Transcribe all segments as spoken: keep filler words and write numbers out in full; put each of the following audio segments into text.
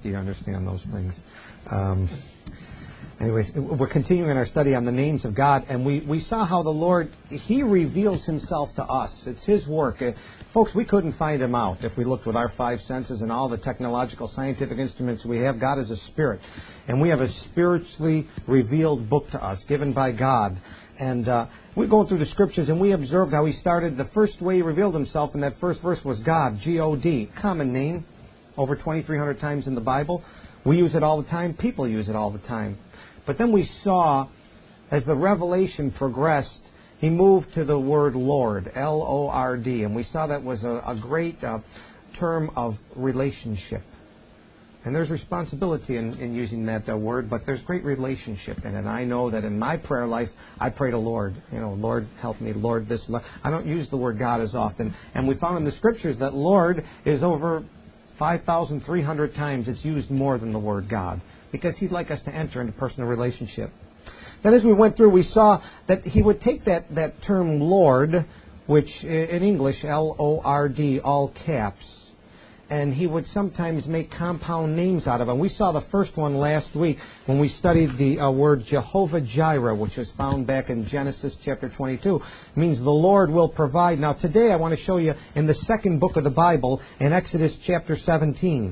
Do you understand those things? Um, anyways, we're continuing our study on the names of God, and we, we saw how the Lord, He reveals Himself to us. It's His work. Uh, folks, we couldn't find Him out if we looked with our five senses and all the technological, scientific instruments we have. God is a spirit, and we have a spiritually revealed book to us, given by God. And uh, we're going through the Scriptures, and we observed how He started. The first way He revealed Himself in that first verse was God, G O D, common name, over twenty-three hundred times in the Bible. We use it all the time. People use it all the time. But then we saw, as the revelation progressed, He moved to the word Lord, L O R D, and we saw that was a, a great uh, term of relationship. And there's responsibility in, in using that uh, word, but there's great relationship in it. And I know that in my prayer life, I pray to Lord. You know, Lord, help me, Lord, this. Lord. I don't use the word God as often. And we found in the Scriptures that Lord is over five thousand three hundred times. It's used more than the word God, because He'd like us to enter into personal relationship. Then as we went through, we saw that He would take that, that term Lord, which in English, L O R D, all caps, and He would sometimes make compound names out of them. We saw the first one last week when we studied the uh, word Jehovah Jireh, which is found back in Genesis chapter twenty-two. It means the Lord will provide. Now today I want to show you in the second book of the Bible, in Exodus chapter seventeen.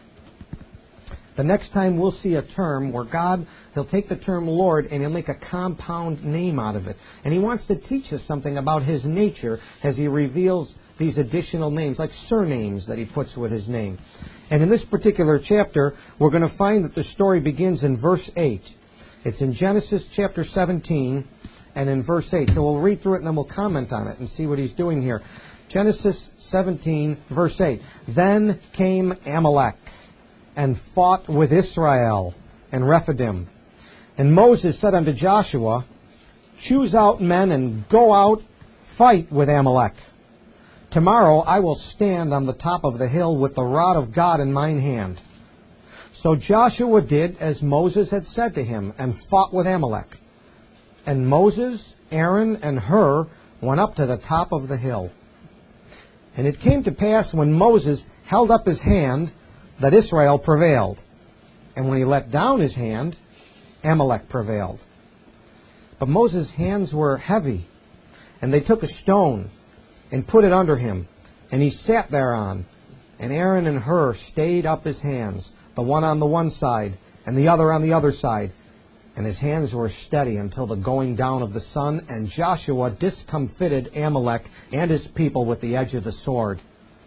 The next time we'll see a term where God, He'll take the term Lord and He'll make a compound name out of it. And He wants to teach us something about His nature as He reveals these additional names, like surnames that He puts with His name. And in this particular chapter, we're going to find that the story begins in verse eight. It's in Genesis chapter seventeen and in verse eight. So we'll read through it and then we'll comment on it and see what He's doing here. Genesis seventeen, verse eight. Then came Amalek and fought with Israel and Rephidim. And Moses said unto Joshua, choose out men and go out, fight with Amalek. Tomorrow I will stand on the top of the hill with the rod of God in mine hand. So Joshua did as Moses had said to him, and fought with Amalek. And Moses, Aaron, and Hur went up to the top of the hill. And it came to pass when Moses held up his hand that Israel prevailed. And when he let down his hand, Amalek prevailed. But Moses' hands were heavy, and they took a stone and put it under him, and he sat thereon. And Aaron and Hur stayed up his hands, the one on the one side, and the other on the other side. And his hands were steady until the going down of the sun, and Joshua discomfited Amalek and his people with the edge of the sword.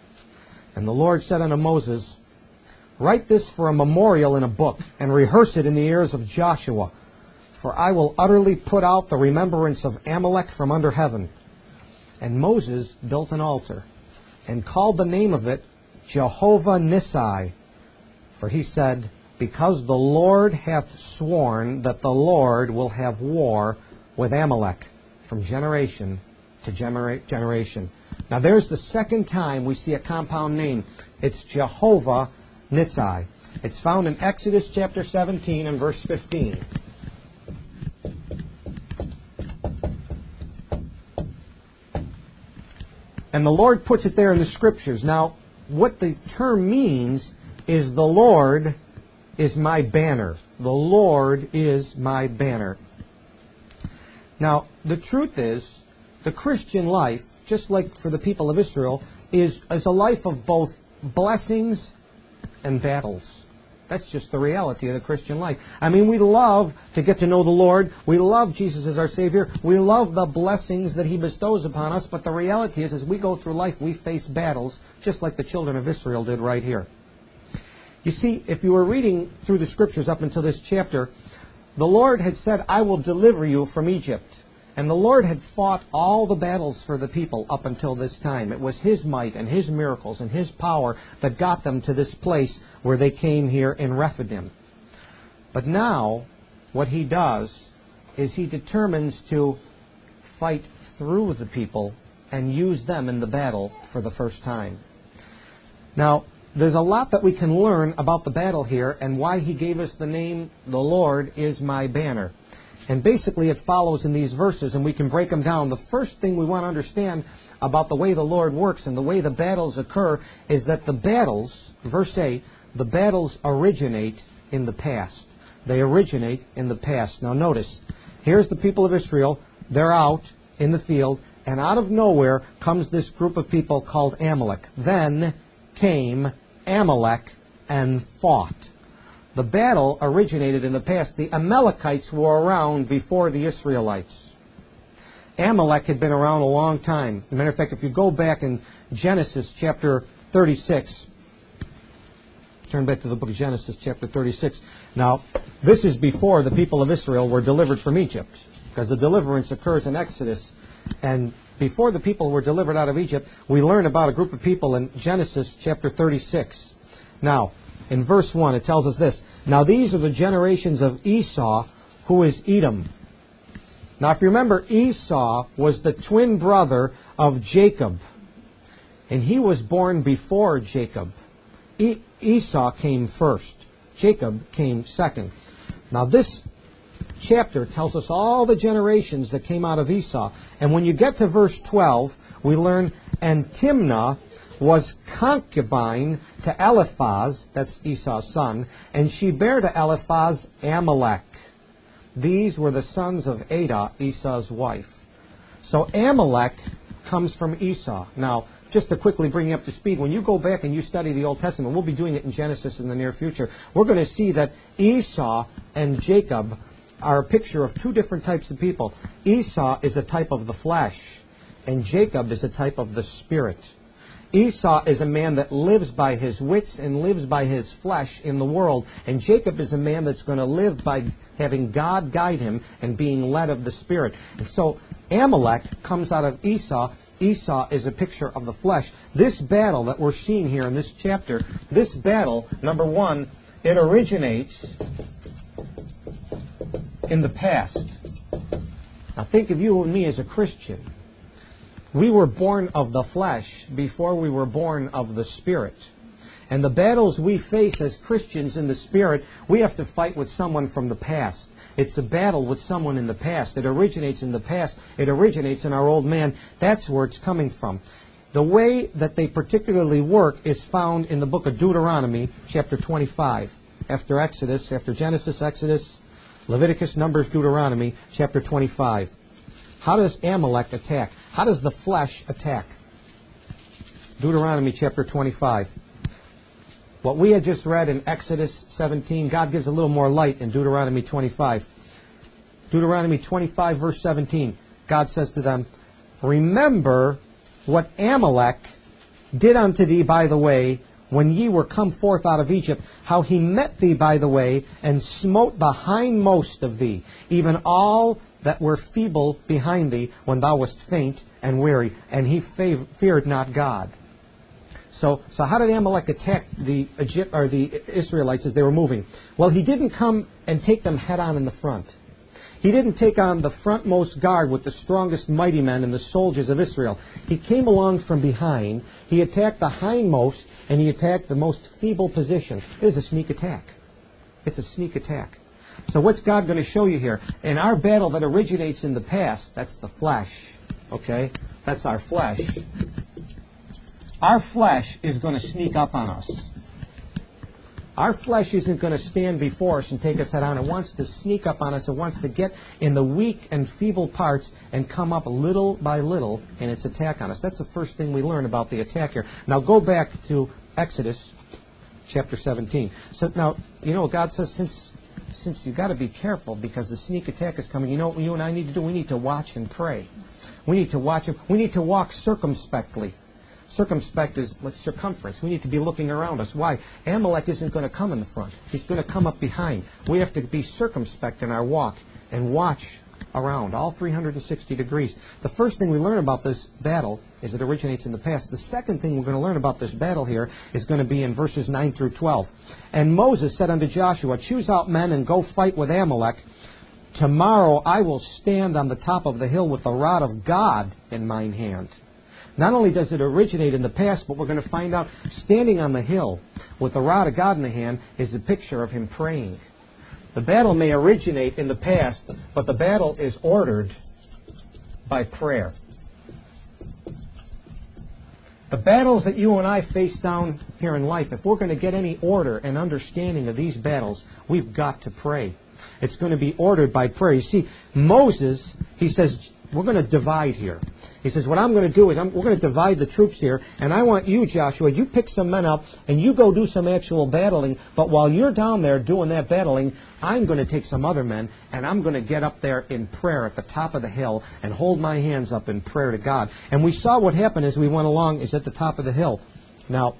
And the Lord said unto Moses, write this for a memorial in a book, and rehearse it in the ears of Joshua, for I will utterly put out the remembrance of Amalek from under heaven. And Moses built an altar, and called the name of it Jehovah Nissi. For he said, because the Lord hath sworn that the Lord will have war with Amalek from generation to genera- generation. Now there's the second time we see a compound name. It's Jehovah Nissi. It's found in Exodus chapter seventeen and verse fifteen. And the Lord puts it there in the Scriptures. Now, what the term means is the Lord is my banner. The Lord is my banner. Now, the truth is, the Christian life, just like for the people of Israel, is, is a life of both blessings and battles. That's just the reality of the Christian life. I mean, we love to get to know the Lord. We love Jesus as our Savior. We love the blessings that He bestows upon us. But the reality is, as we go through life, we face battles, just like the children of Israel did right here. You see, if you were reading through the Scriptures up until this chapter, the Lord had said, I will deliver you from Egypt. And the Lord had fought all the battles for the people up until this time. It was His might and His miracles and His power that got them to this place where they came here in Rephidim. But now, what He does is He determines to fight through the people and use them in the battle for the first time. Now, there's a lot that we can learn about the battle here and why He gave us the name, the Lord is my banner. And basically it follows in these verses, and we can break them down. The first thing we want to understand about the way the Lord works and the way the battles occur is that the battles, verse eight, the battles originate in the past. They originate in the past. Now notice, here's the people of Israel. They're out in the field, and out of nowhere comes this group of people called Amalek. Then came Amalek and fought. The battle originated in the past. The Amalekites were around before the Israelites. Amalek had been around a long time. As a matter of fact, if you go back in Genesis chapter thirty-six, turn back to the book of Genesis chapter thirty-six. Now, this is before the people of Israel were delivered from Egypt, because the deliverance occurs in Exodus. And before the people were delivered out of Egypt, we learn about a group of people in Genesis chapter thirty-six. Now, in verse one, it tells us this. Now, these are the generations of Esau, who is Edom. Now, if you remember, Esau was the twin brother of Jacob. And he was born before Jacob. E- Esau came first. Jacob came second. Now, this chapter tells us all the generations that came out of Esau. And when you get to verse twelve, we learn, and Timnah was concubine to Eliphaz, that's Esau's son, and she bare to Eliphaz Amalek. These were the sons of Adah, Esau's wife. So Amalek comes from Esau. Now, just to quickly bring you up to speed, when you go back and you study the Old Testament, we'll be doing it in Genesis in the near future, we're going to see that Esau and Jacob are a picture of two different types of people. Esau is a type of the flesh, and Jacob is a type of the spirit. Esau is a man that lives by his wits and lives by his flesh in the world. And Jacob is a man that's going to live by having God guide him and being led of the Spirit. And so Amalek comes out of Esau. Esau is a picture of the flesh. This battle that we're seeing here in this chapter, this battle, number one, it originates in the past. Now think of you and me as a Christian. We were born of the flesh before we were born of the Spirit. And the battles we face as Christians in the Spirit, we have to fight with someone from the past. It's a battle with someone in the past. It originates in the past. It originates in our old man. That's where it's coming from. The way that they particularly work is found in the book of Deuteronomy, chapter twenty-five. After Exodus, after Genesis, Exodus, Leviticus, Numbers, Deuteronomy, chapter twenty-five. How does Amalek attack? How does the flesh attack? Deuteronomy chapter twenty-five. What we had just read in Exodus seventeen, God gives a little more light in Deuteronomy twenty-five. Deuteronomy twenty-five, verse seventeen, God says to them, remember what Amalek did unto thee by the way, when ye were come forth out of Egypt, how he met thee by the way, and smote the hindmost of thee, even all that were feeble behind thee, when thou wast faint and weary, and he fav- feared not God. So, so how did Amalek attack the Egypt, or the Israelites as they were moving? Well, he didn't come and take them head on in the front. He didn't take on the frontmost guard with the strongest mighty men and the soldiers of Israel. He came along from behind. He attacked the hindmost, and he attacked the most feeble position. It is a sneak attack. It's a sneak attack. So what's God going to show you here? In our battle that originates in the past, that's the flesh. Okay? That's our flesh. Our flesh is going to sneak up on us. Our flesh isn't going to stand before us and take us head on. It wants to sneak up on us. It wants to get in the weak and feeble parts and come up little by little in its attack on us. That's the first thing we learn about the attack here. Now go back to Exodus chapter seventeen. So now, you know, God says, since since you've got to be careful because the sneak attack is coming, you know what you and I need to do? We need to watch and pray. We need to watch him. We need to walk circumspectly. Circumspect is circumference. We need to be looking around us. Why? Amalek isn't going to come in the front. He's going to come up behind. We have to be circumspect in our walk and watch around, all three hundred sixty degrees. The first thing we learn about this battle is it originates in the past. The second thing we're going to learn about this battle here is going to be in verses nine through twelve. And Moses said unto Joshua, choose out men and go fight with Amalek. Tomorrow I will stand on the top of the hill with the rod of God in mine hand. Not only does it originate in the past, but we're going to find out standing on the hill with the rod of God in the hand is a picture of him praying. The battle may originate in the past, but the battle is ordered by prayer. The battles that you and I face down here in life, if we're going to get any order and understanding of these battles, we've got to pray. It's going to be ordered by prayer. You see, Moses, he says, we're going to divide here. He says, what I'm going to do is I'm, we're going to divide the troops here, and I want you, Joshua, you pick some men up, and you go do some actual battling, but while you're down there doing that battling, I'm going to take some other men, and I'm going to get up there in prayer at the top of the hill and hold my hands up in prayer to God. And we saw what happened as we went along is at the top of the hill. Now,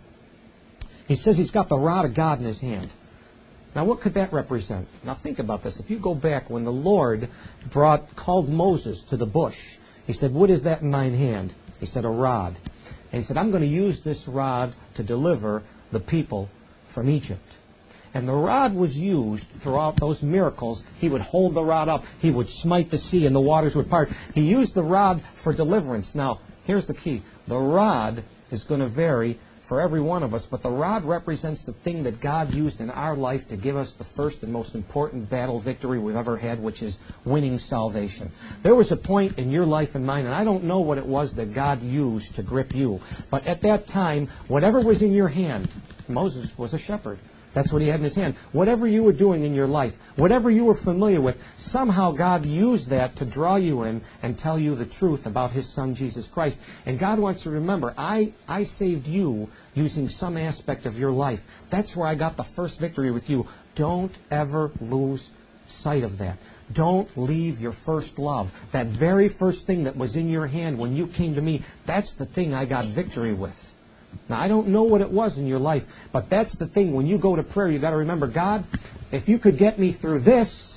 he says he's got the rod of God in his hand. Now, what could that represent? Now, think about this. If you go back when the Lord brought called Moses to the bush, he said, what is that in thine hand? He said, a rod. And he said, I'm going to use this rod to deliver the people from Egypt. And the rod was used throughout those miracles. He would hold the rod up. He would smite the sea and the waters would part. He used the rod for deliverance. Now, here's the key. The rod is going to vary for every one of us, but the rod represents the thing that God used in our life to give us the first and most important battle victory we've ever had, which is winning salvation. There was a point in your life and mine, and I don't know what it was that God used to grip you, but at that time, whatever was in your hand, Moses was a shepherd. That's what he had in his hand. Whatever you were doing in your life, whatever you were familiar with, somehow God used that to draw you in and tell you the truth about His Son, Jesus Christ. And God wants you to remember, I, I saved you using some aspect of your life. That's where I got the first victory with you. Don't ever lose sight of that. Don't leave your first love. That very first thing that was in your hand when you came to me, that's the thing I got victory with. Now, I don't know what it was in your life, but that's the thing. When you go to prayer, you've got to remember, God, if you could get me through this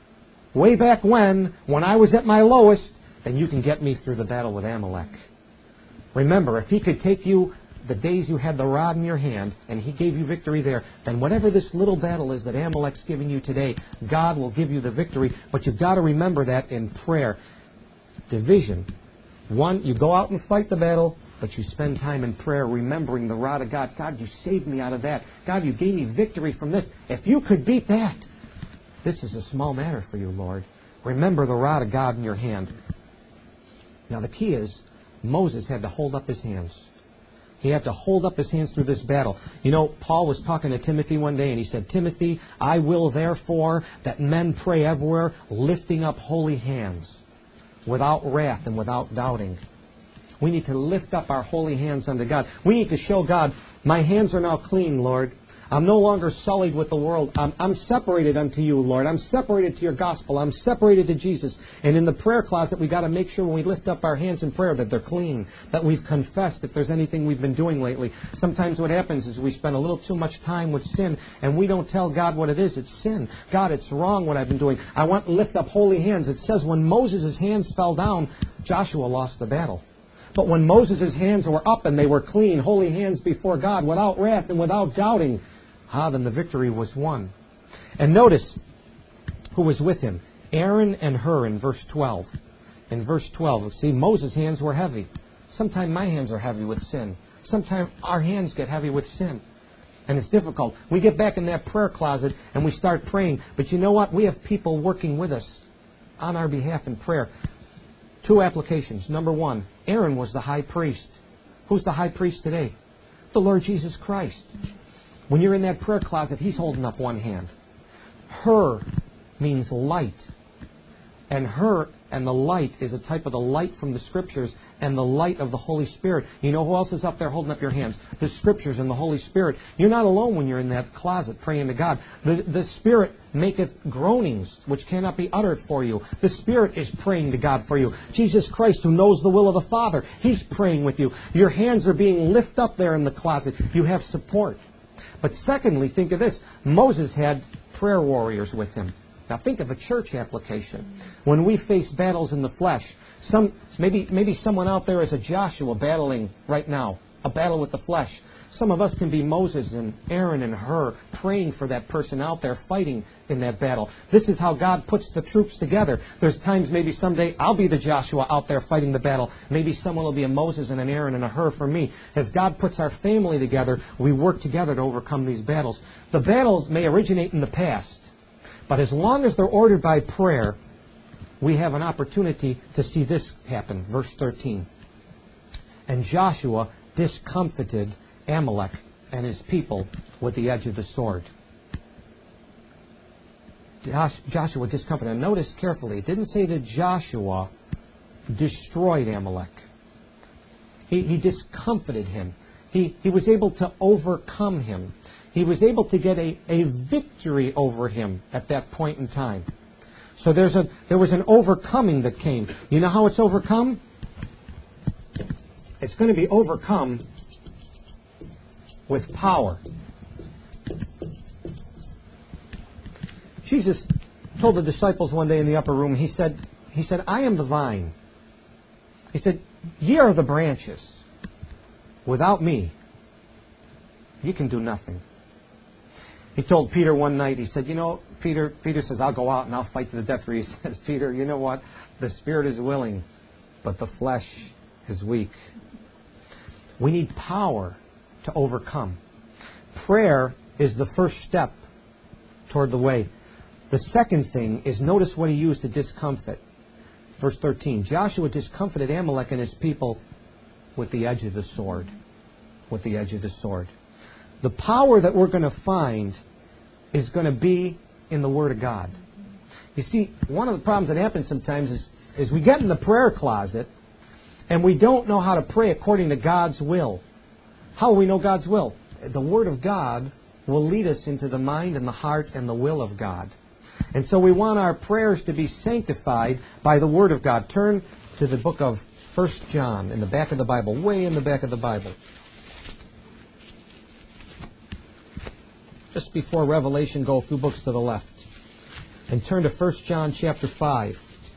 way back when, when I was at my lowest, then you can get me through the battle with Amalek. Remember, if He could take you the days you had the rod in your hand and He gave you victory there, then whatever this little battle is that Amalek's giving you today, God will give you the victory. But you've got to remember that in prayer. Division. One, you go out and fight the battle, but you spend time in prayer remembering the rod of God. God, you saved me out of that. God, you gave me victory from this. If you could beat that, this is a small matter for you, Lord. Remember the rod of God in your hand. Now, the key is Moses had to hold up his hands. He had to hold up his hands through this battle. You know, Paul was talking to Timothy one day, and he said, Timothy, I will therefore that men pray everywhere, lifting up holy hands, without wrath and without doubting. We need to lift up our holy hands unto God. We need to show God, my hands are now clean, Lord. I'm no longer sullied with the world. I'm, I'm separated unto you, Lord. I'm separated to your gospel. I'm separated to Jesus. And in the prayer closet, we've got to make sure when we lift up our hands in prayer that they're clean, that we've confessed if there's anything we've been doing lately. Sometimes what happens is we spend a little too much time with sin, and we don't tell God what it is. It's sin. God, it's wrong what I've been doing. I want to lift up holy hands. It says when Moses' hands fell down, Joshua lost the battle. But when Moses' hands were up and they were clean, holy hands before God, without wrath and without doubting, ah, then the victory was won. And notice who was with him. Aaron and Hur in verse twelve. In verse twelve, see, Moses' hands were heavy. Sometimes my hands are heavy with sin. Sometimes our hands get heavy with sin. And it's difficult. We get back in that prayer closet and we start praying. But you know what? We have people working with us on our behalf in prayer. Two applications. Number one, Aaron was the high priest. Who's the high priest today? The Lord Jesus Christ. When you're in that prayer closet, He's holding up one hand. Hur means light. And Hur and the light is a type of the light from the Scriptures and the light of the Holy Spirit. You know who else is up there holding up your hands? The Scriptures and the Holy Spirit. You're not alone when you're in that closet praying to God. The, the Spirit maketh groanings which cannot be uttered for you. The Spirit is praying to God for you. Jesus Christ, who knows the will of the Father, He's praying with you. Your hands are being lifted up there in the closet. You have support. But secondly, think of this. Moses had prayer warriors with him. Now think of a church application. When we face battles in the flesh, some maybe maybe someone out there is a Joshua battling right now, a battle with the flesh. Some of us can be Moses and Aaron and Hur praying for that person out there fighting in that battle. This is how God puts the troops together. There's times maybe someday I'll be the Joshua out there fighting the battle. Maybe someone will be a Moses and an Aaron and a Hur for me. As God puts our family together, we work together to overcome these battles. The battles may originate in the past, but as long as they're ordered by prayer, we have an opportunity to see this happen. Verse thirteen. And Joshua discomfited Amalek and his people with the edge of the sword. Joshua discomfited. And notice carefully, it didn't say that Joshua destroyed Amalek. He, he discomfited him. He, he was able to overcome him. He was able to get a, a victory over him at that point in time. So there's a there was an overcoming that came. You know how it's overcome? It's going to be overcome with power. Jesus told the disciples one day in the upper room, he said, he said, I am the vine. He said, ye are the branches. Without me, you can do nothing. He told Peter one night, he said, you know, Peter, Peter says, I'll go out and I'll fight to the death for you. He says, Peter, you know what? The spirit is willing, but the flesh is weak. We need power to overcome. Prayer is the first step toward the way. The second thing is, notice what he used to discomfit. Verse thirteen, Joshua discomfited Amalek and his people with the edge of the sword. With the edge of the sword. The power that we're going to find is going to be in the Word of God. You see, one of the problems that happens sometimes is, is we get in the prayer closet and we don't know how to pray according to God's will. How will we know God's will? The Word of God will lead us into the mind and the heart and the will of God. And so we want our prayers to be sanctified by the Word of God. Turn to the book of First John in the back of the Bible, way in the back of the Bible. Just before Revelation, go a few books to the left. And turn to First John chapter five.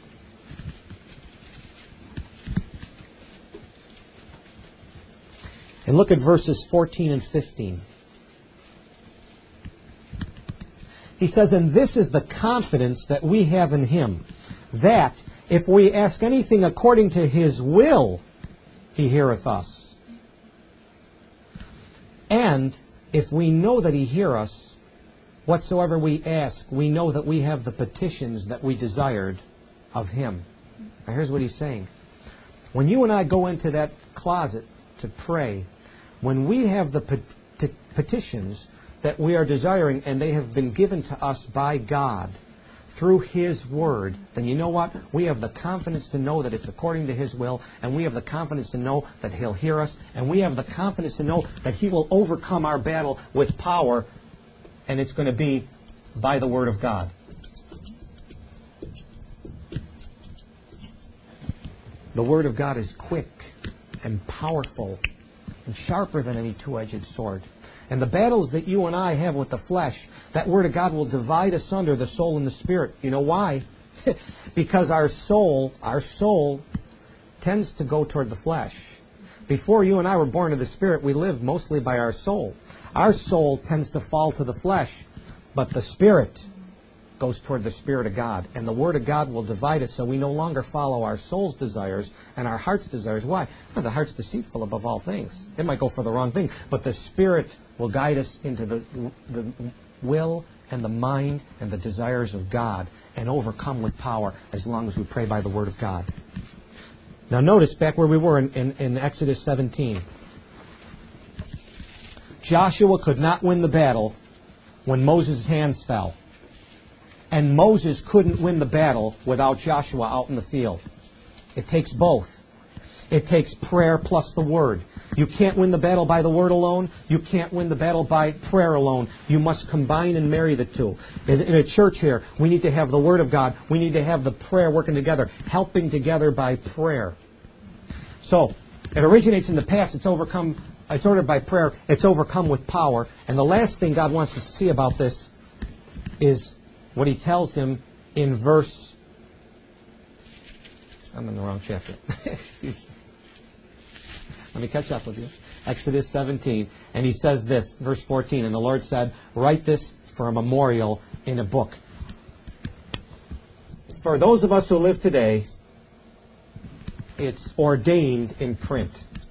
And look at verses fourteen and fifteen. He says, and this is the confidence that we have in Him, that if we ask anything according to His will, He heareth us. And if we know that He hear us, whatsoever we ask, we know that we have the petitions that we desired of Him. Now here's what he's saying. When you and I go into that closet to pray, when we have the pet- petitions that we are desiring and they have been given to us by God through His Word, then you know what? We have the confidence to know that it's according to His will, and we have the confidence to know that He'll hear us, and we have the confidence to know that He will overcome our battle with power, and it's going to be by the Word of God. The Word of God is quick and powerful and sharper than any two-edged sword. And the battles that you and I have with the flesh, that Word of God will divide asunder the soul and the spirit. You know why? Because our soul, our soul tends to go toward the flesh. Before you and I were born of the Spirit, we lived mostly by our soul. Our soul tends to fall to the flesh, but the Spirit goes toward the Spirit of God. And the Word of God will divide it so we no longer follow our soul's desires and our heart's desires. Why? Well, the heart's deceitful above all things. It might go for the wrong thing, but the Spirit will guide us into the, the will and the mind and the desires of God and overcome with power as long as we pray by the Word of God. Now notice back where we were in, in, in Exodus seventeen. Joshua could not win the battle when Moses' hands fell. And Moses couldn't win the battle without Joshua out in the field. It takes both. It takes prayer plus the Word. You can't win the battle by the Word alone. You can't win the battle by prayer alone. You must combine and marry the two. In a church here, we need to have the Word of God. We need to have the prayer working together, helping together by prayer. So, it originates in the past. It's overcome. It's ordered by prayer. It's overcome with power. And the last thing God wants us to see about this is what He tells him in verse... I'm in the wrong chapter. Excuse me. Let me catch up with you. Exodus seventeen. And He says this, verse fourteen. And the Lord said, write this for a memorial in a book. For those of us who live today, it's ordained in print.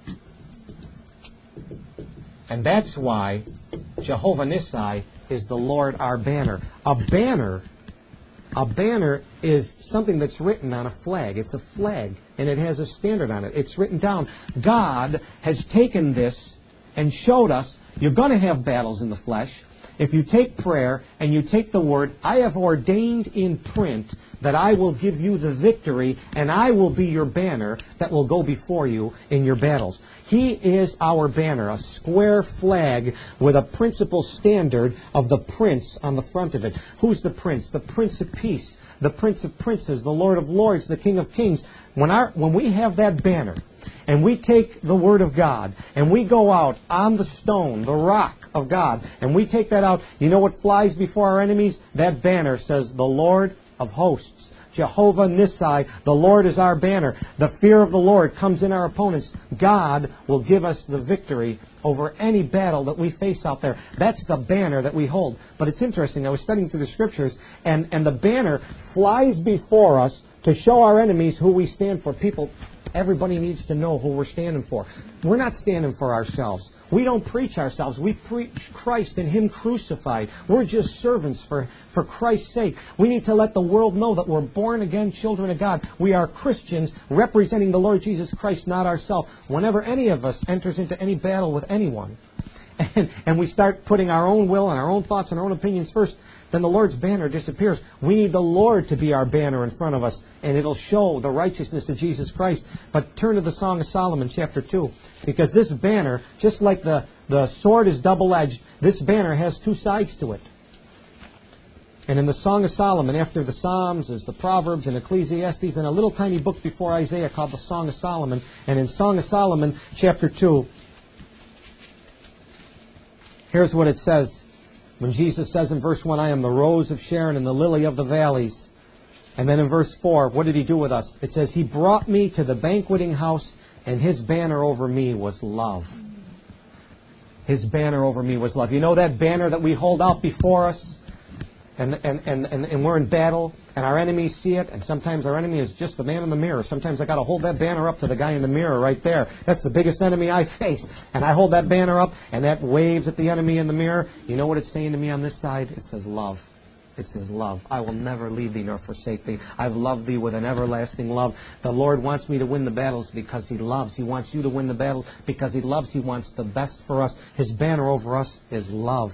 And that's why Jehovah Nissi is the Lord our banner. A banner A banner is something that's written on a flag. It's a flag, and it has a standard on it. It's written down. God has taken this and showed us you're going to have battles in the flesh. If you take prayer and you take the Word, I have ordained in print that I will give you the victory, and I will be your banner that will go before you in your battles. He is our banner, a square flag with a principal standard of the Prince on the front of it. Who's the Prince? The Prince of Peace, the Prince of Princes, the Lord of Lords, the King of Kings. When our, when we have that banner, and we take the Word of God, and we go out on the stone, the rock of God, and we take that out, you know what flies before our enemies? That banner says, the Lord of hosts, Jehovah Nissi, the Lord is our banner. The fear of the Lord comes in our opponents. God will give us the victory over any battle that we face out there. That's the banner that we hold. But it's interesting, I was studying through the Scriptures, and, and the banner flies before us to show our enemies who we stand for. People, everybody needs to know who we're standing for. We're not standing for ourselves. We don't preach ourselves. We preach Christ and Him crucified. We're just servants for, for Christ's sake. We need to let the world know that we're born-again children of God. We are Christians representing the Lord Jesus Christ, not ourselves. Whenever any of us enters into any battle with anyone, and, and we start putting our own will and our own thoughts and our own opinions first, then the Lord's banner disappears. We need the Lord to be our banner in front of us, and it'll show the righteousness of Jesus Christ. But turn to the Song of Solomon, chapter two, because this banner, just like the, the sword is double-edged, this banner has two sides to it. And in the Song of Solomon, after the Psalms, is the Proverbs and Ecclesiastes, and a little tiny book before Isaiah called the Song of Solomon. And in Song of Solomon, chapter two, here's what it says. When Jesus says in verse one, I am the rose of Sharon and the lily of the valleys. And then in verse four, what did He do with us? It says, He brought me to the banqueting house, and His banner over me was love. His banner over me was love. You know that banner that we hold out before us? And, and, and, and, and we're in battle, and our enemies see it, and sometimes our enemy is just the man in the mirror. Sometimes I got to hold that banner up to the guy in the mirror right there. That's the biggest enemy I face. And I hold that banner up, and that waves at the enemy in the mirror. You know what it's saying to me on this side? It says love. It says love. I will never leave thee nor forsake thee. I've loved thee with an everlasting love. The Lord wants me to win the battles because He loves. He wants you to win the battles because He loves. He wants the best for us. His banner over us is love.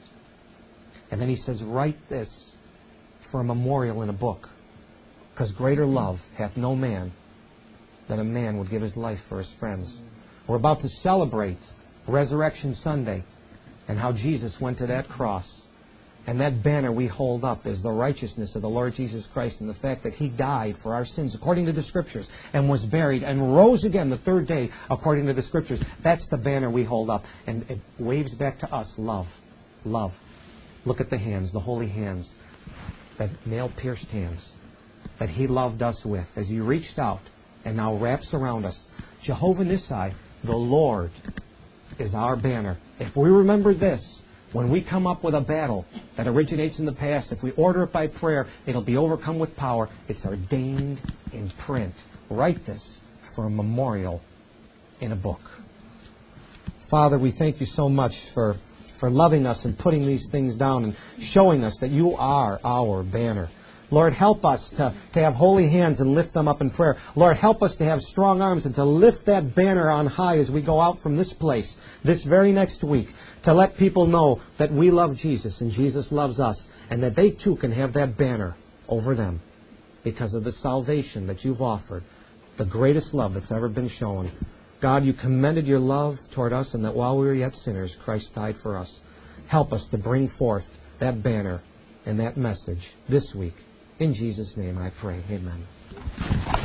And then He says, write this for a memorial in a book, because greater love hath no man than a man would give his life for his friends. We're about to celebrate Resurrection Sunday and how Jesus went to that cross. And that banner we hold up is the righteousness of the Lord Jesus Christ and the fact that He died for our sins according to the Scriptures and was buried and rose again the third day according to the Scriptures. That's the banner we hold up. And it waves back to us love. Love. Look at the hands, the holy hands, that nail-pierced hands that He loved us with as He reached out and now wraps around us. Jehovah Nissi, the Lord, is our banner. If we remember this, when we come up with a battle that originates in the past, if we order it by prayer, it'll be overcome with power. It's ordained in print. Write this for a memorial in a book. Father, we thank You so much for, for loving us and putting these things down and showing us that You are our banner. Lord, help us to, to have holy hands and lift them up in prayer. Lord, help us to have strong arms and to lift that banner on high as we go out from this place this very next week, to let people know that we love Jesus and Jesus loves us, and that they too can have that banner over them because of the salvation that You've offered, the greatest love that's ever been shown. God, You commended Your love toward us, and that while we were yet sinners, Christ died for us. Help us to bring forth that banner and that message this week. In Jesus' name I pray. Amen.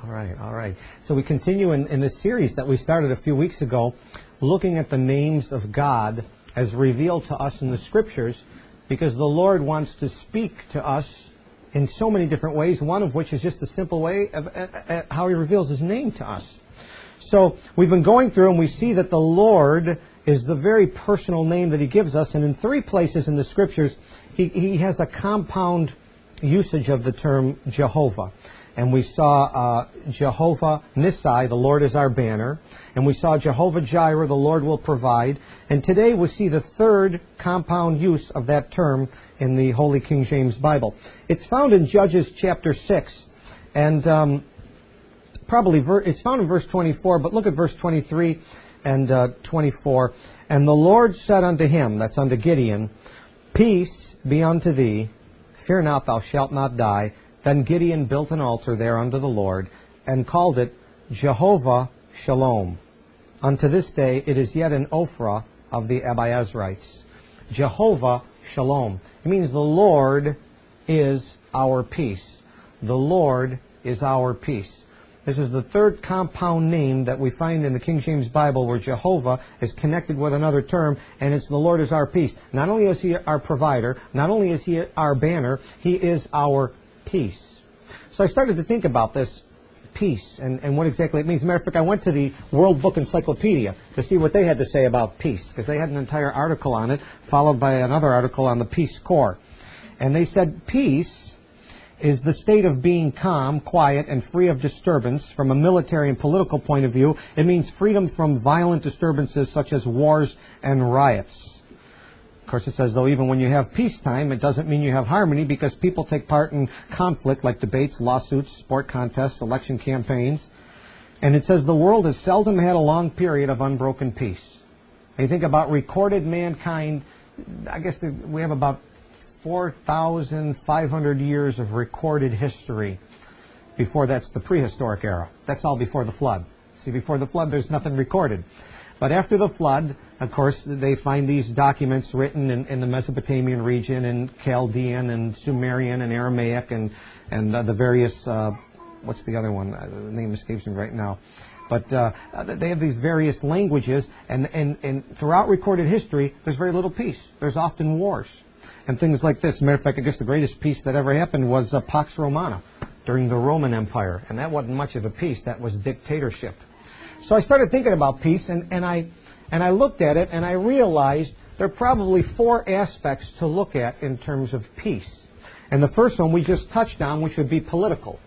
All right, all right. So we continue in, in this series that we started a few weeks ago, looking at the names of God as revealed to us in the Scriptures, because the Lord wants to speak to us in so many different ways, one of which is just the simple way of uh, uh, how He reveals His name to us. So we've been going through and we see that the Lord is the very personal name that He gives us, and in three places in the Scriptures He, he has a compound usage of the term Jehovah. And we saw uh, Jehovah Nissi, the Lord is our banner. And we saw Jehovah Jireh, the Lord will provide. And today we see the third compound use of that term in the Holy King James Bible. It's found in Judges chapter six. And um, probably ver- it's found in verse twenty-four, but look at verse twenty-three and uh, twenty-four. And the Lord said unto him, that's unto Gideon, Peace be unto thee, fear not, thou shalt not die. Then Gideon built an altar there unto the Lord, and called it Jehovah Shalom. Unto this day it is yet an Ophrah of the Abiezrites. Jehovah Shalom. It means the Lord is our peace. The Lord is our peace. This is the third compound name that we find in the King James Bible where Jehovah is connected with another term, and it's the Lord is our peace. Not only is He our provider, not only is He our banner, He is our peace. So I started to think about this peace and, and what exactly it means. As a matter of fact, I went to the World Book Encyclopedia to see what they had to say about peace, because they had an entire article on it, followed by another article on the Peace Corps. And they said peace is the state of being calm, quiet, and free of disturbance from a military and political point of view. It means freedom from violent disturbances such as wars and riots. Of course, it says, though, even when you have peacetime, it doesn't mean you have harmony, because people take part in conflict like debates, lawsuits, sport contests, election campaigns. And it says the world has seldom had a long period of unbroken peace. When you think about recorded mankind, I guess the, we have about four thousand five hundred years of recorded history. Before that's the prehistoric era. That's all before the flood. See, before the flood, there's nothing recorded. But after the flood, of course, they find these documents written in, in the Mesopotamian region, in Chaldean and Sumerian and Aramaic and, and uh, the various, uh, what's the other one? Uh, the name escapes me right now. But uh, they have these various languages, and, and, and throughout recorded history, there's very little peace. There's often wars and things like this. As a matter of fact, I guess the greatest peace that ever happened was uh, Pax Romana during the Roman Empire. And that wasn't much of a peace. That was dictatorship. So I started thinking about peace, and, and I and I looked at it, and I realized there are probably four aspects to look at in terms of peace. And the first one we just touched on, which would be political.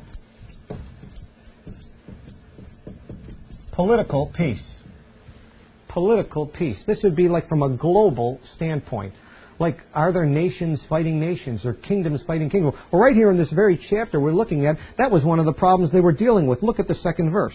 Political peace. Political peace. This would be like from a global standpoint. Like, are there nations fighting nations or kingdoms fighting kingdoms? Well, right here in this very chapter we're looking at, that was one of the problems they were dealing with. Look at the second verse.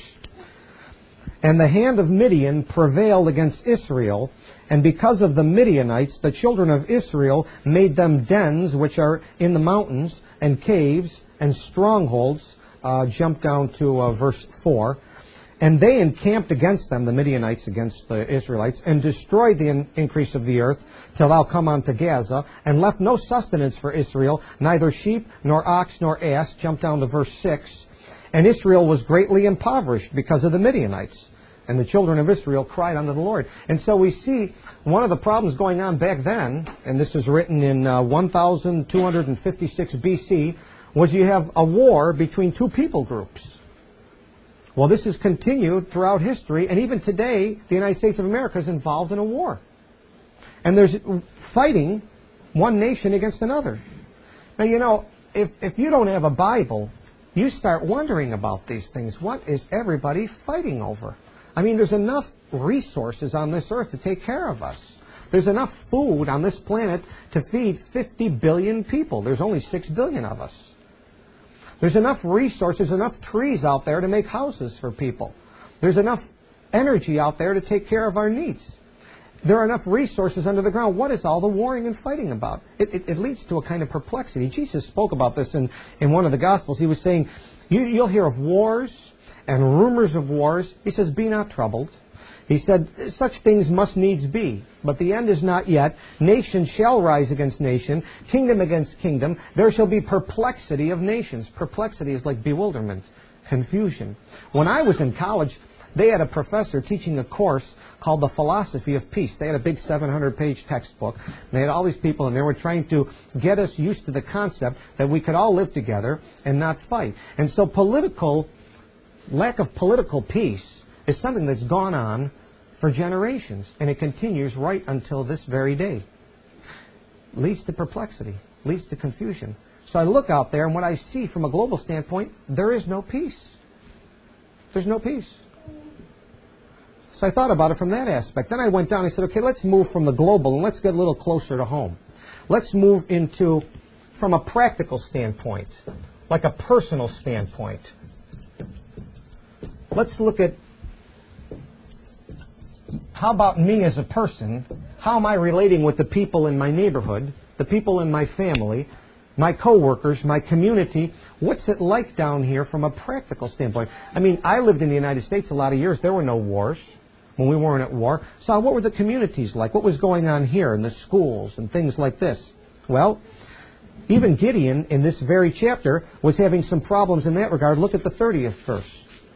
And the hand of Midian prevailed against Israel, and because of the Midianites, the children of Israel made them dens which are in the mountains, and caves, and strongholds. Uh, jump down to uh, verse four. And they encamped against them, the Midianites against the Israelites, and destroyed the in- increase of the earth, till thou come unto Gaza, and left no sustenance for Israel, neither sheep, nor ox, nor ass. Jump down to verse six. And Israel was greatly impoverished because of the Midianites. And the children of Israel cried unto the Lord. And so we see one of the problems going on back then, and this is written in uh, one thousand two hundred fifty-six B C, was you have a war between two people groups. Well, this has continued throughout history, and even today, the United States of America is involved in a war. And there's fighting one nation against another. Now, you know, if, if you don't have a Bible, you start wondering about these things. What is everybody fighting over? I mean, there's enough resources on this earth to take care of us. There's enough food on this planet to feed fifty billion people. There's only six billion of us. There's enough resources, enough trees out there to make houses for people. There's enough energy out there to take care of our needs. There are enough resources under the ground. What is all the warring and fighting about? It, it, it leads to a kind of perplexity. Jesus spoke about this in, in one of the Gospels. He was saying, you, you'll hear of wars and rumors of wars. He says, be not troubled. He said, such things must needs be, but the end is not yet. Nation shall rise against nation, kingdom against kingdom. There shall be perplexity of nations. Perplexity is like bewilderment. confusion. When I was in college, they had a professor teaching a course called The Philosophy of Peace. They had a big seven hundred page textbook. They had all these people, and they were trying to get us used to the concept that we could all live together and not fight. And so political, lack of political peace is something that's gone on for generations, and it continues right until this very day. Leads to perplexity, leads to confusion. So I look out there, and what I see from a global standpoint, there is no peace. There's no peace. So I thought about it from that aspect. Then I went down and I said, okay, let's move from the global and let's get a little closer to home. Let's move into, from a practical standpoint, like a personal standpoint. Let's look at, how about me as a person? How am I relating with the people in my neighborhood, the people in my family, my coworkers, my community? What's it like down here from a practical standpoint? I mean, I lived in the United States a lot of years. There were no wars when we weren't at war. So what were the communities like? What was going on here in the schools and things like this? Well, even Gideon in this very chapter was having some problems in that regard. Look at the thirtieth verse.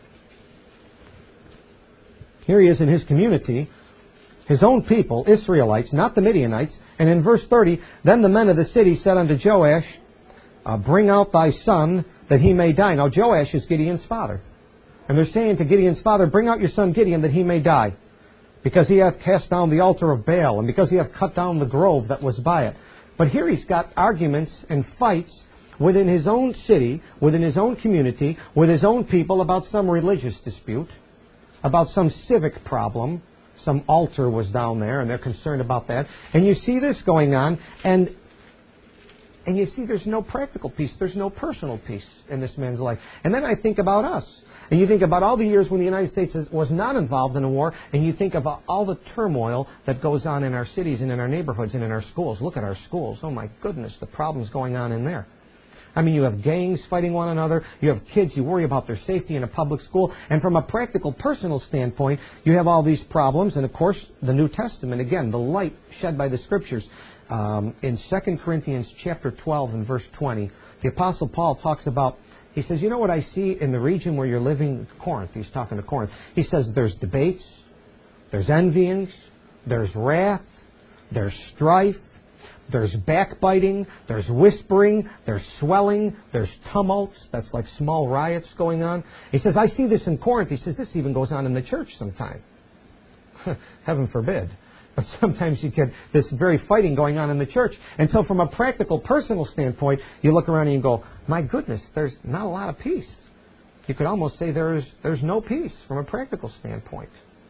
Here he is in his community, his own people, Israelites, not the Midianites. And in verse thirty, then the men of the city said unto Joash, uh, bring out thy son, that he may die. Now Joash is Gideon's father. And they're saying to Gideon's father, bring out your son Gideon, that he may die, because he hath cast down the altar of Baal, and because he hath cut down the grove that was by it. But here he's got arguments and fights within his own city, within his own community, with his own people about some religious dispute, about some civic problem. Some altar was down there, and they're concerned about that. And you see this going on, and and you see there's no practical peace. There's no personal peace in this man's life. And then I think about us. And you think about all the years when the United States was not involved in a war, and you think of all the turmoil that goes on in our cities and in our neighborhoods and in our schools. Look at our schools. Oh, my goodness, the problems going on in there. I mean, you have gangs fighting one another. You have kids. You worry about their safety in a public school. And from a practical, personal standpoint, you have all these problems. And, of course, the New Testament, again, the light shed by the Scriptures. Um, in Second Corinthians chapter twelve and verse twenty, the Apostle Paul talks about, he says, you know what I see in the region where you're living, Corinth. He's talking to Corinth. He says there's debates, there's envyings, there's wrath, there's strife, there's backbiting, there's whispering, there's swelling, there's tumults. That's like small riots going on. He says, I see this in Corinth. He says, this even goes on in the church sometime. Heaven forbid. But sometimes you get this very fighting going on in the church. And so from a practical, personal standpoint, you look around and you go, my goodness, there's not a lot of peace. You could almost say there's, there's no peace from a practical standpoint.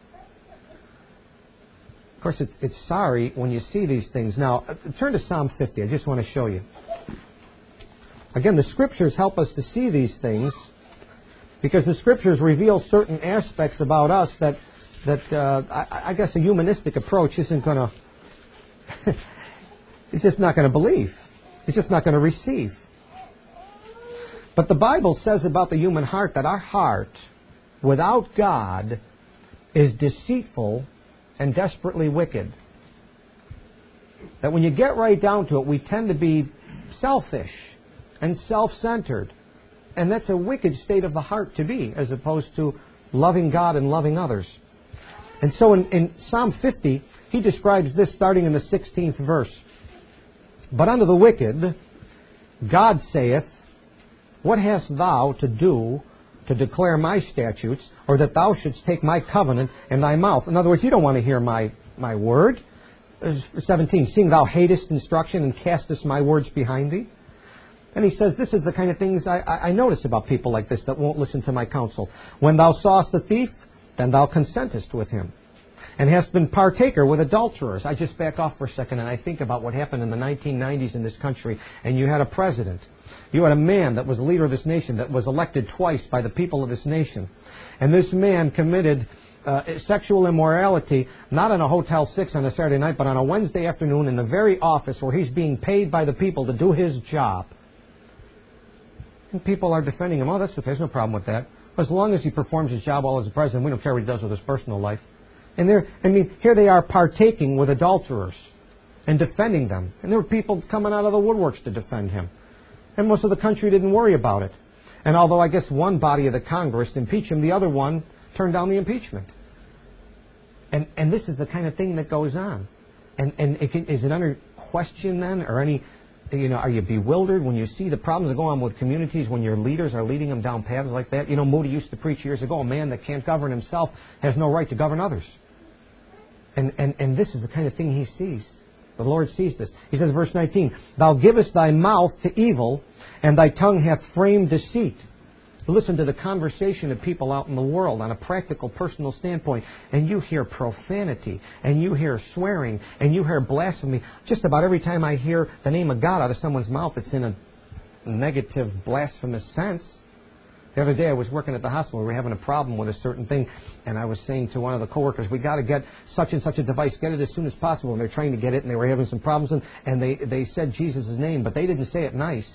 Of course, it's, it's sorry when you see these things. Now, turn to Psalm fifty. I just want to show you. Again, the Scriptures help us to see these things because the Scriptures reveal certain aspects about us that, that uh, I, I guess a humanistic approach isn't going to... it's just not going to believe. It's just not going to receive. But the Bible says about the human heart that our heart, without God, is deceitful and desperately wicked. That when you get right down to it, we tend to be selfish and self-centered. And that's a wicked state of the heart to be, as opposed to loving God and loving others. And so in, in Psalm fifty, he describes this starting in the sixteenth verse. But unto the wicked, God saith, what hast thou to do to declare my statutes, or that thou shouldst take my covenant in thy mouth? In other words, you don't want to hear my, my word. seventeen, seeing thou hatest instruction and castest my words behind thee. And he says, this is the kind of things I, I, I notice about people like this that won't listen to my counsel. When thou sawest the thief, then thou consentest with him, and hast been partaker with adulterers. I just back off for a second and I think about what happened in the nineteen nineties in this country, and you had a president. You had a man that was the leader of this nation that was elected twice by the people of this nation. And this man committed uh, sexual immorality, not in a Hotel six on a Saturday night, but on a Wednesday afternoon in the very office where he's being paid by the people to do his job. And people are defending him. Oh, that's okay. There's no problem with that. As long as he performs his job well as a president, we don't care what he does with his personal life. And they're, I mean, here they are partaking with adulterers and defending them. And there were people coming out of the woodworks to defend him. And most of the country didn't worry about it. And although I guess one body of the Congress impeached him, the other one turned down the impeachment. And and this is the kind of thing that goes on. And and it can, is it under question then, or any, you know, are you bewildered when you see the problems that go on with communities when your leaders are leading them down paths like that? You know, Moody used to preach years ago, a man that can't govern himself has no right to govern others. And and and this is the kind of thing he sees. The Lord sees this. He says, verse nineteen, Thou givest thy mouth to evil, and thy tongue hath framed deceit. Listen to the conversation of people out in the world on a practical, personal standpoint, and you hear profanity, and you hear swearing, and you hear blasphemy. Just about every time I hear the name of God out of someone's mouth, it's in a negative, blasphemous sense. The other day I was working at the hospital. We were having a problem with a certain thing, and I was saying to one of the coworkers, we got to get such and such a device, get it as soon as possible. And they're trying to get it, and they were having some problems, and, and they, they said Jesus' name, but they didn't say it nice.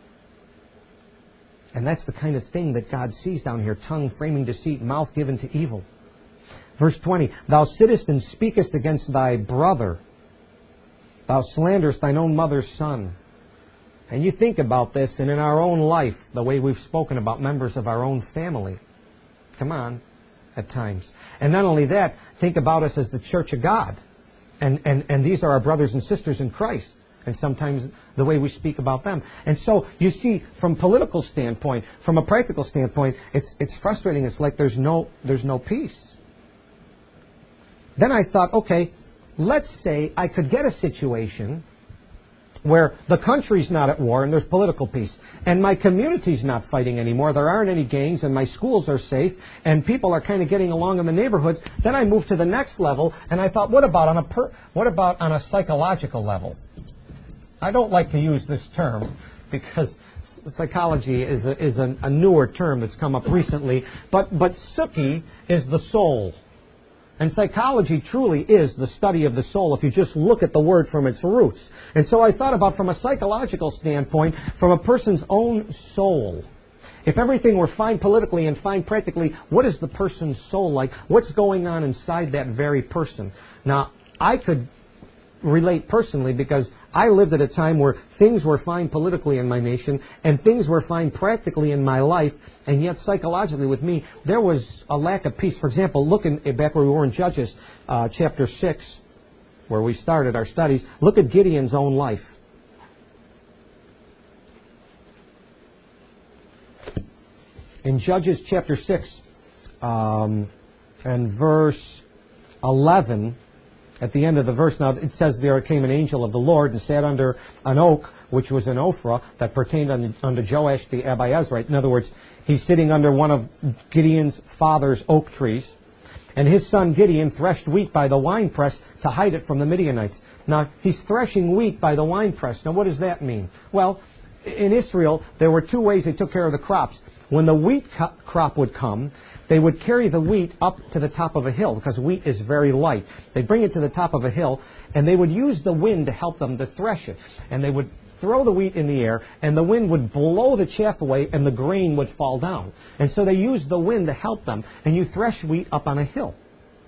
And that's the kind of thing that God sees down here. Tongue framing deceit, mouth given to evil. Verse twenty, Thou sittest and speakest against thy brother. Thou slanderest thine own mother's son. And you think about this, and in our own life, the way we've spoken about members of our own family. Come on, at times. And not only that, think about us as the church of God. And, and, and these are our brothers and sisters in Christ. And sometimes the way we speak about them. And so you see, from a political standpoint, from a practical standpoint, it's it's frustrating. It's like there's no there's no peace. Then I thought, okay, let's say I could get a situation where the country's not at war and there's political peace, and my community's not fighting anymore, there aren't any gangs, and my schools are safe, and people are kind of getting along in the neighborhoods. Then I moved to the next level, and I thought, what about on a per, what about on a psychological level? I don't like to use this term because psychology is a, is a, a newer term that's come up recently, but but Suki is the soul. And psychology truly is the study of the soul if you just look at the word from its roots. And so I thought about, from a psychological standpoint, from a person's own soul. If everything were fine politically and fine practically, what is the person's soul like? What's going on inside that very person? Now, I could relate personally because I lived at a time where things were fine politically in my nation and things were fine practically in my life, and yet psychologically with me there was a lack of peace. For example, look in, back where we were in Judges uh, chapter six, where we started our studies. Look at Gideon's own life. In Judges chapter six um, and verse eleven, at the end of the verse, now it says, There came an angel of the Lord and sat under an oak, which was an Ophrah, that pertained unto, unto Joash the Abiezrite. In other words, he's sitting under one of Gideon's father's oak trees. And his son Gideon threshed wheat by the winepress to hide it from the Midianites. Now, he's threshing wheat by the winepress. Now, what does that mean? Well, in Israel, there were two ways they took care of the crops. When the wheat co- crop would come, they would carry the wheat up to the top of a hill, because wheat is very light. They'd bring it to the top of a hill, and they would use the wind to help them to thresh it. And they would throw the wheat in the air, and the wind would blow the chaff away, and the grain would fall down. And so they used the wind to help them, and you thresh wheat up on a hill.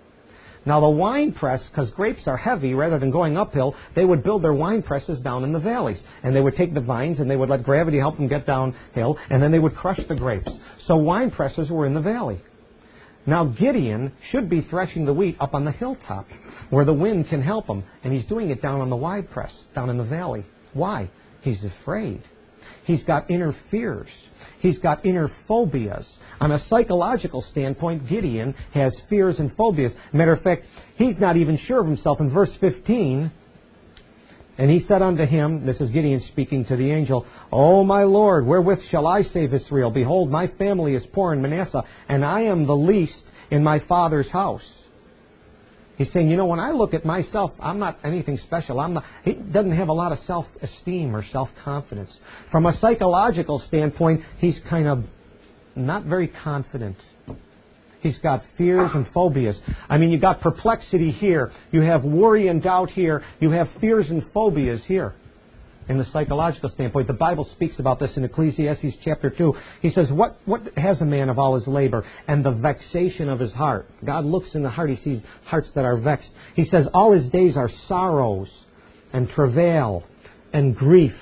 Now the wine press, because grapes are heavy, rather than going uphill, they would build their wine presses down in the valleys. And they would take the vines and they would let gravity help them get downhill, and then they would crush the grapes. So wine presses were in the valley. Now Gideon should be threshing the wheat up on the hilltop, where the wind can help him. And he's doing it down on the wine press, down in the valley. Why? He's afraid. He's got inner fears. He's got inner phobias. On a psychological standpoint, Gideon has fears and phobias. Matter of fact, he's not even sure of himself. In verse fifteen, and he said unto him, this is Gideon speaking to the angel, O my Lord, wherewith shall I save Israel? Behold, my family is poor in Manasseh, and I am the least in my father's house. He's saying, you know, when I look at myself, I'm not anything special. I'm not, he doesn't have a lot of self-esteem or self-confidence. From a psychological standpoint, he's kind of not very confident. He's got fears and phobias. I mean, you've got perplexity here. You have worry and doubt here. You have fears and phobias here. In the psychological standpoint, the Bible speaks about this in Ecclesiastes chapter two. He says, what, what has a man of all his labor and the vexation of his heart? God looks in the heart. He sees hearts that are vexed. He says, all his days are sorrows and travail and grief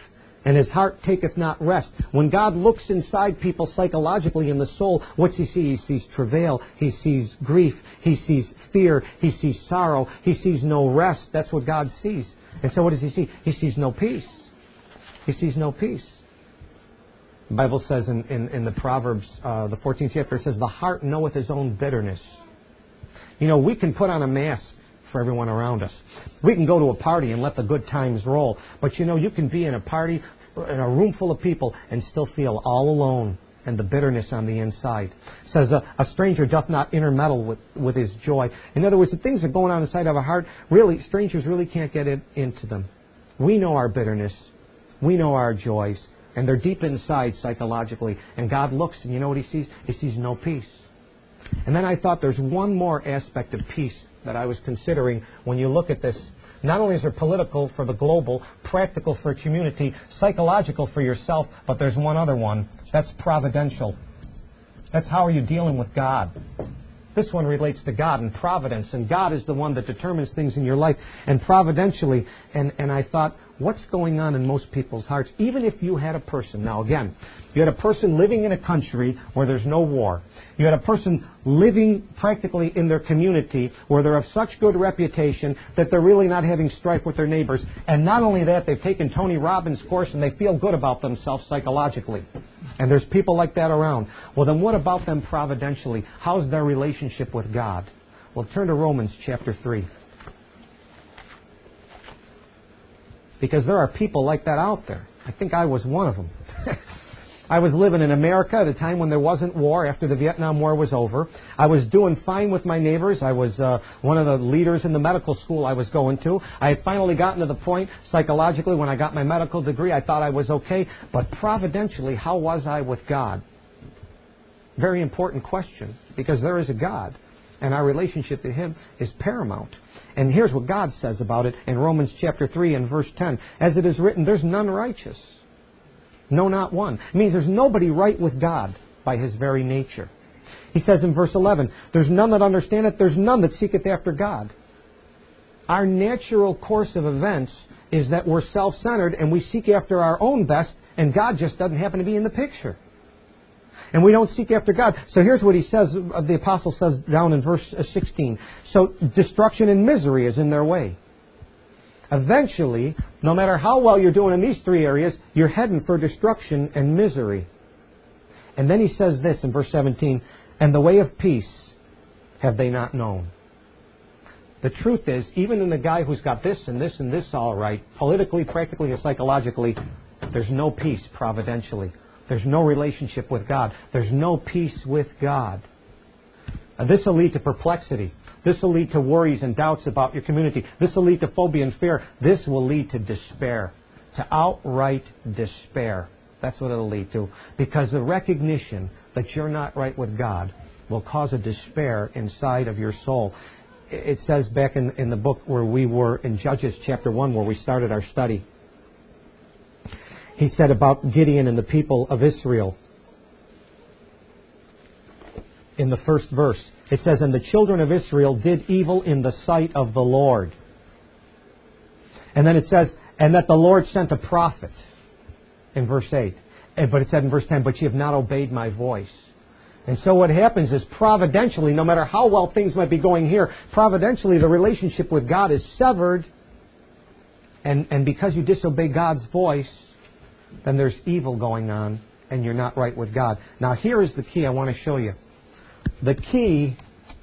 and his heart taketh not rest. When God looks inside people psychologically in the soul, what's he see? He sees travail, he sees grief, he sees fear, he sees sorrow, he sees no rest. That's what God sees. And so what does he see? He sees no peace. He sees no peace. The Bible says in, in, in the Proverbs, uh, the fourteenth chapter, it says, the heart knoweth his own bitterness. You know, we can put on a mask for everyone around us. We can go to a party and let the good times roll. But you know, you can be in a party, in a room full of people, and still feel all alone and the bitterness on the inside. It says, a, a stranger doth not intermeddle with, with his joy. In other words, the things that are going on inside of our heart, really, strangers really can't get it, into them. We know our bitterness. We know our joys. And they're deep inside psychologically. And God looks, and you know what he sees? He sees no peace. And then I thought there's one more aspect of peace that I was considering when you look at this. Not only is there political for the global, practical for community, psychological for yourself, but there's one other one. That's providential. That's how are you dealing with God. This one relates to God and providence, and God is the one that determines things in your life, and providentially. And, and I thought, what's going on in most people's hearts? Even if you had a person, now again, you had a person living in a country where there's no war. You had a person living practically in their community where they're of such good reputation that they're really not having strife with their neighbors. And not only that, they've taken Tony Robbins' course and they feel good about themselves psychologically. And there's people like that around. Well, then what about them providentially? How's their relationship with God? Well, turn to Romans chapter three. Because there are people like that out there. I think I was one of them. I was living in America at a time when there wasn't war, after the Vietnam War was over. I was doing fine with my neighbors. I was uh, one of the leaders in the medical school I was going to. I had finally gotten to the point, psychologically, when I got my medical degree, I thought I was okay. But providentially, how was I with God? Very important question, because there is a God, and our relationship to Him is paramount. And here's what God says about it in Romans chapter three and verse ten. As it is written, there's none righteous. No, not one. It means there's nobody right with God by His very nature. He says in verse eleven, there's none that understandeth, there's none that seeketh after God. Our natural course of events is that we're self-centered and we seek after our own best, and God just doesn't happen to be in the picture. And we don't seek after God. So here's what he says, the apostle says down in verse sixteen. So destruction and misery is in their way. Eventually, no matter how well you're doing in these three areas, you're heading for destruction and misery. And then he says this in verse seventeen, and the way of peace have they not known. The truth is, even in the guy who's got this and this and this all right, politically, practically, and psychologically, there's no peace providentially. There's no relationship with God. There's no peace with God. And this will lead to perplexity. This will lead to worries and doubts about your community. This will lead to phobia and fear. This will lead to despair, to outright despair. That's what it'll lead to. Because the recognition that you're not right with God will cause a despair inside of your soul. It says back in, in the book where we were in Judges chapter one, where we started our study, he said about Gideon and the people of Israel. In the first verse, it says, and the children of Israel did evil in the sight of the Lord. And then it says, and that the Lord sent a prophet, in verse eight. But it said in verse ten, but ye have not obeyed my voice. And so what happens is providentially, no matter how well things might be going here, providentially the relationship with God is severed. And, and because you disobey God's voice, then there's evil going on and you're not right with God. Now here is the key I want to show you. The key,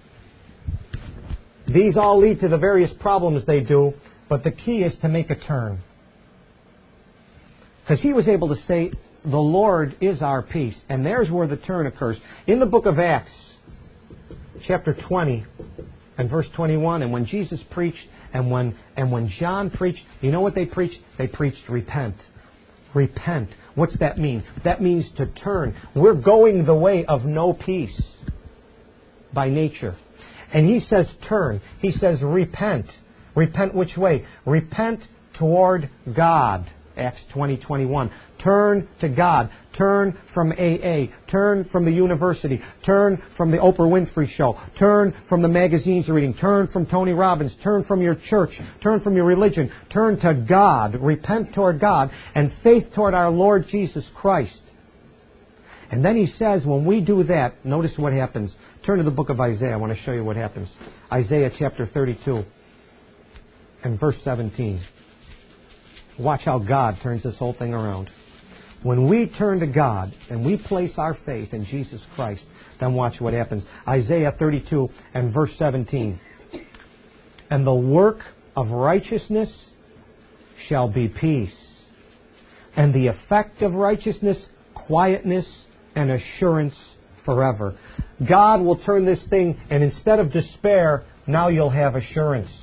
these all lead to the various problems they do, but the key is to make a turn. Because he was able to say, the Lord is our peace. And there's where the turn occurs. In the book of Acts, chapter twenty and verse twenty-one, and when Jesus preached and when, and when John preached, you know what they preached? They preached repent. Repent. What's that mean? That means to turn. We're going the way of no peace by nature. And he says turn. He says repent. Repent which way? Repent toward God. Acts twenty twenty-one. Turn to God. Turn from A A. Turn from the university. Turn from the Oprah Winfrey Show. Turn from the magazines you're reading. Turn from Tony Robbins. Turn from your church. Turn from your religion. Turn to God. Repent toward God and faith toward our Lord Jesus Christ. And then he says, when we do that, notice what happens. Turn to the book of Isaiah. I want to show you what happens. Isaiah chapter thirty-two and verse seventeen. Watch how God turns this whole thing around. When we turn to God and we place our faith in Jesus Christ, then watch what happens. Isaiah thirty-two and verse seventeen. And the work of righteousness shall be peace, and the effect of righteousness, quietness and assurance forever. God will turn this thing, and instead of despair, now you'll have assurance.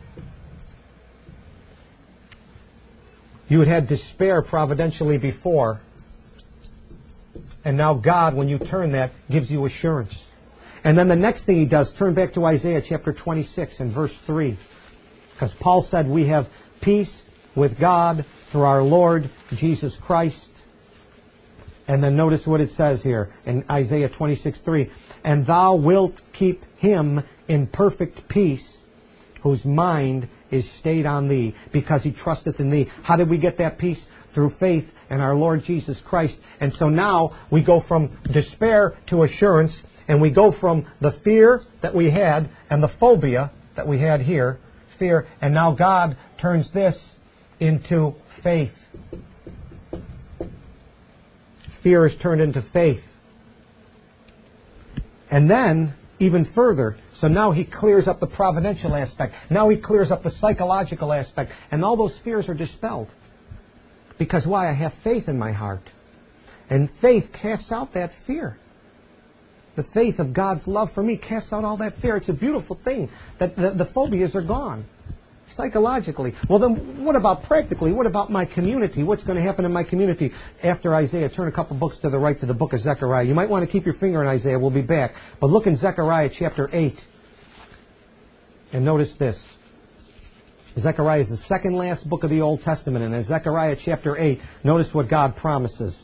You had had despair providentially before, and now God, when you turn that, gives you assurance. And then the next thing he does, turn back to Isaiah chapter twenty-six and verse three. Because Paul said we have peace with God through our Lord Jesus Christ. And then notice what it says here in Isaiah twenty-six three. And thou wilt keep him in perfect peace, whose mind is stayed on thee, because he trusteth in thee. How did we get that peace? Through faith in our Lord Jesus Christ. And so now we go from despair to assurance, and we go from the fear that we had and the phobia that we had here, fear, and now God turns this into faith. Fear is turned into faith. And then, even further, so now he clears up the providential aspect. Now he clears up the psychological aspect. And all those fears are dispelled. Because why? I have faith in my heart. And faith casts out that fear. The faith of God's love for me casts out all that fear. It's a beautiful thing that the, the phobias are gone. Psychologically. Well, then what about practically? What about my community? What's going to happen in my community after Isaiah? Turn a couple books to the right to the book of Zechariah. You might want to keep your finger on Isaiah. We'll be back. But look in Zechariah chapter eight. And notice this. Zechariah is the second last book of the Old Testament. And in Zechariah chapter eight, notice what God promises.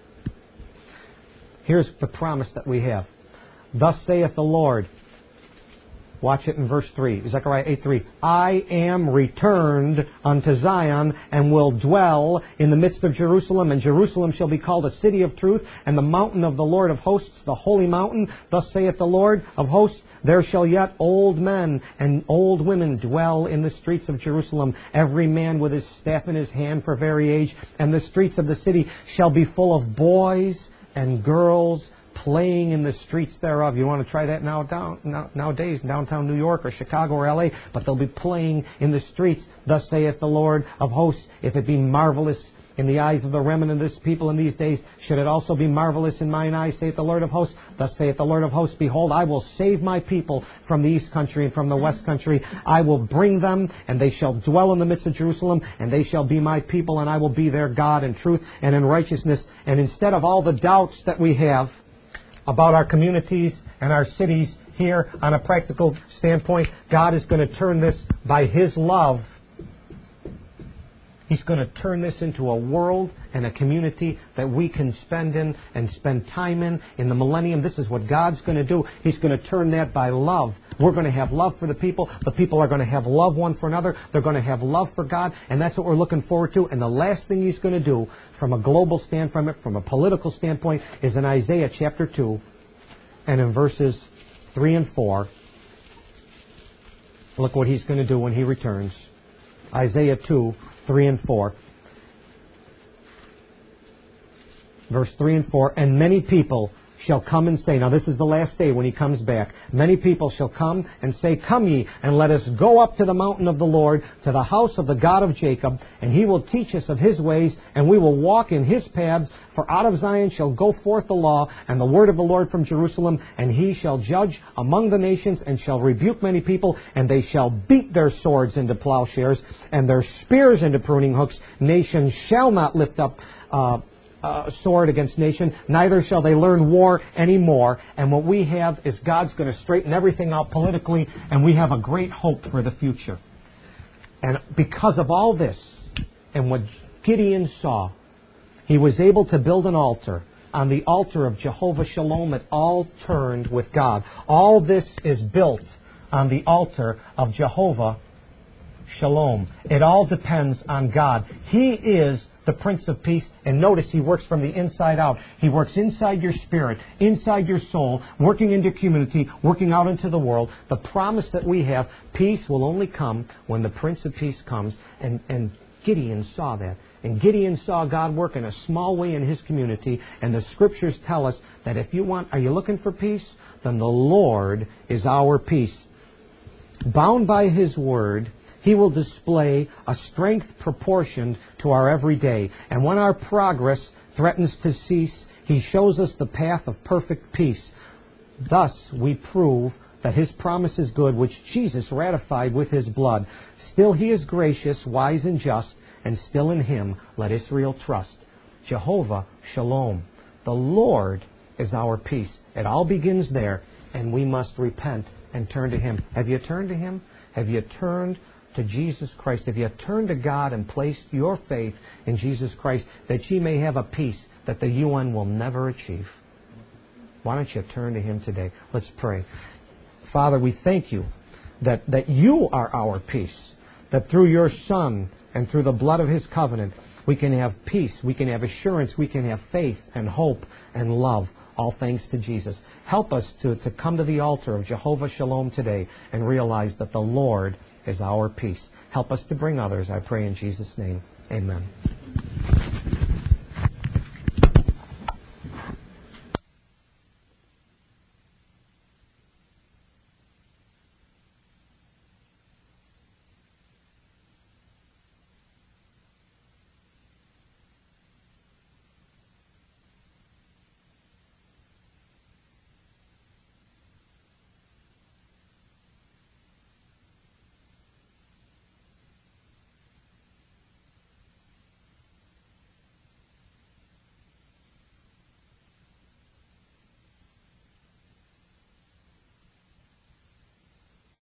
Here's the promise that we have. Thus saith the Lord. Watch it in verse three. Zechariah eight three. I am returned unto Zion, and will dwell in the midst of Jerusalem, and Jerusalem shall be called a city of truth, and the mountain of the Lord of hosts, the holy mountain. Thus saith the Lord of hosts, there shall yet old men and old women dwell in the streets of Jerusalem, every man with his staff in his hand for very age, and the streets of the city shall be full of boys and girls playing in the streets thereof. You want to try that now, down, now nowadays in downtown New York or Chicago or L A, but they'll be playing in the streets. Thus saith the Lord of hosts, if it be marvelous in the eyes of the remnant of this people in these days, should it also be marvelous in mine eyes, saith the Lord of hosts. Thus saith the Lord of hosts, behold, I will save my people from the east country and from the west country. I will bring them, and they shall dwell in the midst of Jerusalem, and they shall be my people, and I will be their God in truth and in righteousness. And instead of all the doubts that we have about our communities and our cities here on a practical standpoint, God is going to turn this by His love. He's going to turn this into a world and a community that we can spend in and spend time in in the millennium. This is what God's going to do. He's going to turn that by love. We're going to have love for the people. The people are going to have love one for another. They're going to have love for God. And that's what we're looking forward to. And the last thing He's going to do from a global standpoint, from a political standpoint, is in Isaiah chapter two and in verses three and four. Look what He's going to do when He returns. Isaiah two, three and four. Verse three and four. And many people shall come and say, now this is the last day when He comes back. Many people shall come and say, come ye, and let us go up to the mountain of the Lord, to the house of the God of Jacob, and He will teach us of His ways, and we will walk in His paths. For out of Zion shall go forth the law, and the word of the Lord from Jerusalem, and He shall judge among the nations, and shall rebuke many people, and they shall beat their swords into plowshares, and their spears into pruning hooks. Nations shall not lift up uh, Uh, sword against nation, neither shall they learn war anymore. And what we have is God's going to straighten everything out politically, and we have a great hope for the future. And because of all this, and what Gideon saw. He was able to build an altar. On the altar of Jehovah Shalom, it all turned with God. All this is built on the altar of Jehovah Shalom. It all depends on God. He is the Prince of Peace, and notice He works from the inside out. He works inside your spirit, inside your soul, working into community, working out into the world. The promise that we have, peace will only come when the Prince of Peace comes, and, and Gideon saw that. And Gideon saw God work in a small way in his community, and the Scriptures tell us that if you want, are you looking for peace? Then the Lord is our peace. Bound by His Word, He will display a strength proportioned to our everyday. And when our progress threatens to cease, He shows us the path of perfect peace. Thus we prove that His promise is good, which Jesus ratified with His blood. Still He is gracious, wise, and just, and still in Him let Israel trust. Jehovah Shalom. The Lord is our peace. It all begins there, and we must repent and turn to Him. Have you turned to Him? Have you turned to Jesus Christ? Have you turned to God and placed your faith in Jesus Christ that ye may have a peace that the U N will never achieve? Why don't you turn to Him today? Let's pray. Father, we thank You that, that You are our peace, that through Your Son and through the blood of His covenant, we can have peace, we can have assurance, we can have faith and hope and love, all thanks to Jesus. Help us to, to come to the altar of Jehovah Shalom today and realize that the Lord is our peace. Help us to bring others, I pray in Jesus' name. Amen.